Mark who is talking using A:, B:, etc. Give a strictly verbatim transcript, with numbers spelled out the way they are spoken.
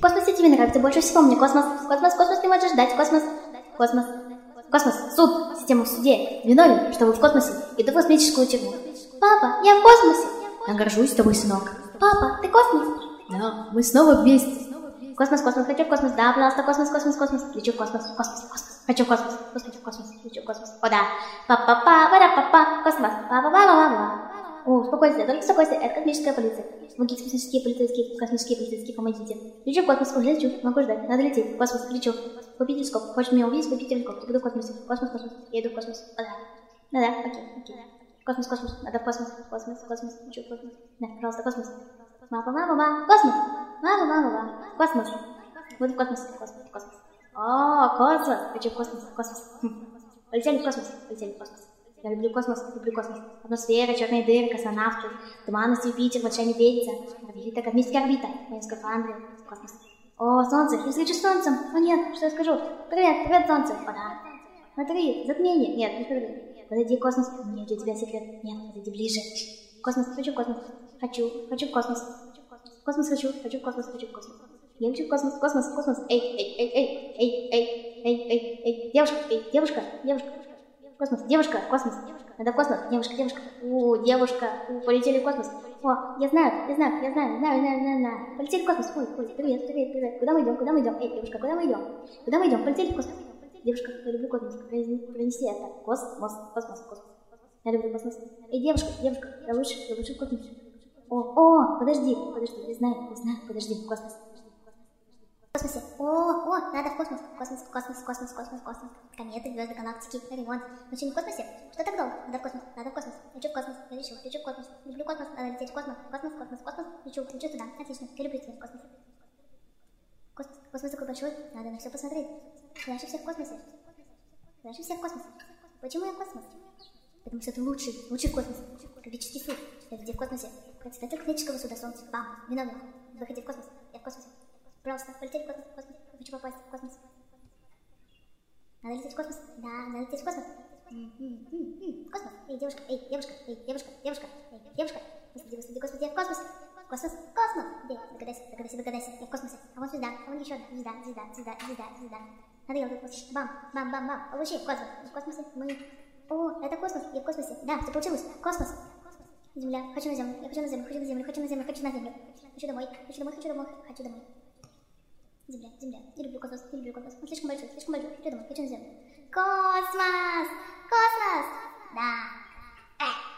A: космосе тебе нравится больше всего. Мне космос, космос, космос не можешь ждать. Космос, космос, космос, суд, система в суде. Виновен, что вы в космосе. Иду в космическую тюрьму. Папа, я в космосе.
B: Я горжусь тобой, сынок.
A: Папа, ты космос?
B: Да, мы снова вместе.
A: Космос, космос, хочу в космос. Да, пожалуйста, космос, космос, космос. Лечу в космос, космос, космос. Хочу в космос, господи, в космос, лечу в космос. О, да. Па-па-па, пара-па-па, космос. Па-па-па-па-па. О, успокойся, только успокойся, это космическая полиция. Помогите, космические полицейские, космические полицейские, помогите. Лечу в космос, уже лечу, могу ждать, надо лететь. Космос, лечу. Купи телескоп, хочешь меня увидеть, купи телескоп. Я буду в космосе, космос, космос, я иду в космос. О, да. Да, да, окей, окей. Космос, космос, надо в космос, космос, космос, лечу в космос. Да, пожалуйста, космос. Мама, мама, мама, космос. Мама, мама, мама, космос. Буду в космосе, космос, космос. О, космос, хочу в космос, космос. Хм. Полетели в космос, полетели в космос. Я люблю космос, люблю космос. Атмосфера, черные дыры, космонавты, туманность, Юпитер, большая медведица, орбита, космическая орбита, мои скафандры, космос. О, солнце, я встречу с солнцем. О нет, что я скажу? Привет, привет, солнце. О, да. Смотри, затмение. Нет, не смотри. Подойди, космос. Нет, для тебя секрет. Нет, подойди ближе. Космос, хочу в космос. Хочу, хочу в космос. Космос хочу, хочу в космос, хочу в космос. Я хочу в космос, космос, космос. Эй, эй, эй, эй, эй, эй, эй, эй, эй, девушка, эй, девушка, девушка. Космос, девушка, космос. Надо в космос, девушка, девушка. О, девушка, О, полетели в космос. О, я знаю, я знаю, я знаю, знаю, знаю, знаю, знаю. Полетели в космос. Ой, ой, привет, привет, привет. Куда мы идем, куда мы идем? Эй, девушка, куда мы идем? Куда мы идем? Полетели в космос. Девушка, я люблю космос. Пронеси это. Космос, космос, космос. Я люблю космос. Эй, девушка, девушка, я лучше, я лучше в космосе. О, о, подожди, подожди, я знаю, я знаю, подожди, космос. В космосе. О, о, надо в космос. Космос, космос, космос, космос, космос. Кометы, звезды, галактики, ремонт. Но что не в космосе? Что так долго? Надо в космос, надо в космос. Лечу в космос, я лечу, лечу в космос. Люблю космос, надо лететь в космос. Космос, космос, космос. Лечу, лечу туда. Отлично, я люблю тебя в космосе. Космос, космос такой большой, надо на все посмотреть. Дальше всех в космосе. Дальше всех в космосе. Почему я в космосе? Потому что ты лучший, лучший в космосе. Кубический суд. Я где в космосе. Председатель космического суда Солнца. Бам, виновен. Выходи в космос. Я в космосе. Пожалуйста, полетели в космос, в космос. Хочу попасть в космос. Надо лететь в космос. Да, надо лететь в космос. М-м-м-м. Космос. Эй, девушка, эй, девушка, эй, девушка, девушка, эй, девушка. Господи, господи, господи, я в космосе. Космос, космос. Где? Догадайся, догадайся, догадайся. Я в космосе. А вон звезда, а вон еще одна звезда, звезда, звезда, звезда, звезда. Надо я в космос. Бам, бам, бам, бам. Получи в космос. В космосе мы... О, это космос, я в космосе. Да, все получилось. Космос. Земля, хочу на землю, я хочу на землю, хочу на землю, хочу на землю, хочу на землю. Хочу домой, хочу домой, хочу домой, хочу домой. Земля, земля, не люблю космос, не люблю космос. Он слишком большой, слишком большой, хочу домой, хочу на землю. Космос! Космос! Да. Э.